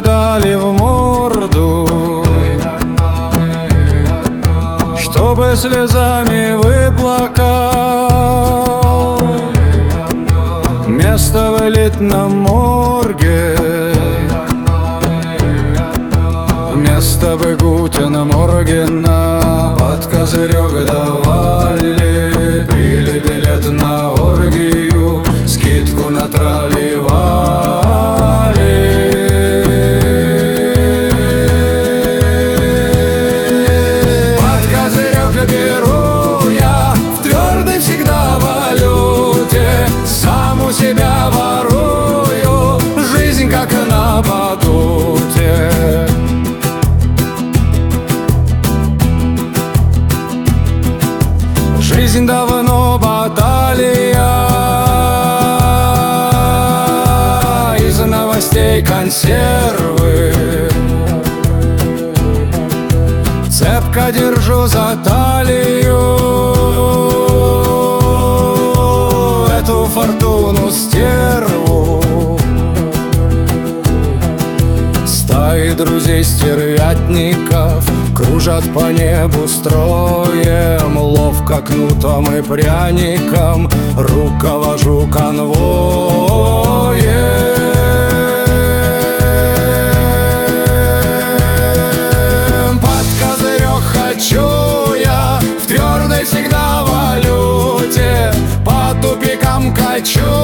дали в морду, чтобы слезами выплакал. Место в элитном морге, место в Игутино Моргина. Под козырек давали, пили билет на оргию, скидку натраливали. Под козырек беру я в твердой всегда валюте, сам у себя ворую, жизнь как на батуте. Жизнь давно баталия, из новостей консервы. Цепко держу за талию эту фортуну стерву. Стаи друзей-стервятников кружат по небу строем, ловко кнутом и пряником руковожу конвоем. Под козырек хочу я в твердой всегда валюте, по тупикам качу